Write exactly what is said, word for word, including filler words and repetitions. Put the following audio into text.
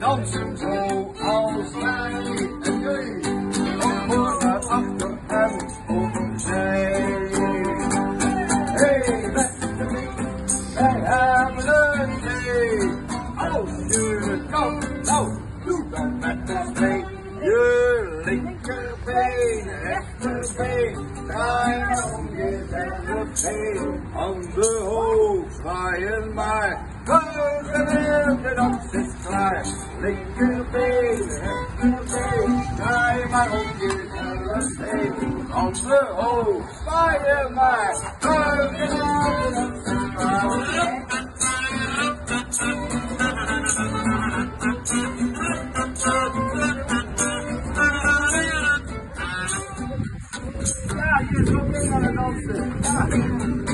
dansen zoals wij en jullie. Van voor naar achter en opzij. Hey, beste vriend, wij hebben een zee. Als je het kan, nou, doe dan met ons mee. Je linkerbeen, rechterbeen, draai maar om jezelf heen. Handen hoog, zwaaien maar, buigen de dans is klaar. Linkerbeen, rechterbeen, draai maar om jezelf heen. Handen hoog, zwaaien maar.